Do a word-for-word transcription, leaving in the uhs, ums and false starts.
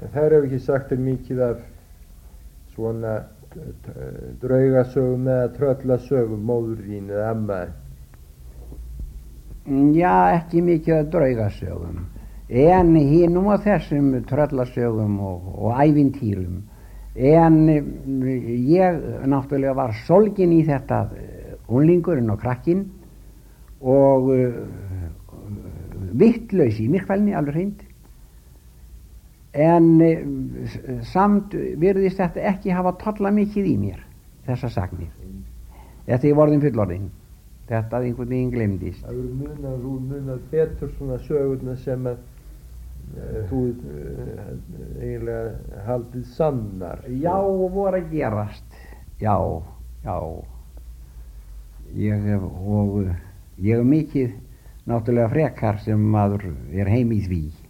Þær hefur ekki sagt þér mikið af svona draugasögum eða tröllasögum, móður þín eða amma? Já, ekki mikið af draugasögum, en hinum og þessum tröllasögum og, og ævintýrum. En ég náttúrulega var solgin í þetta, unglingurinn og krakkinn, og uh, vittlaus í myrkfælni, alveg hreint. En uh, samt virðist þetta ekki hafa tollað mikið í mér, þessar sagnir. Þetta er vorðin fullorðin. Þetta einhvern veginn glemdist. Það eru munað, þú munað betur svona sögurna sem að uh, þú uh, eiginlega haldið sannar. Já, voru að gerast. Já, já. Ég hef, og ég hef mikið náttúrulega frekar sem maður er heim í því.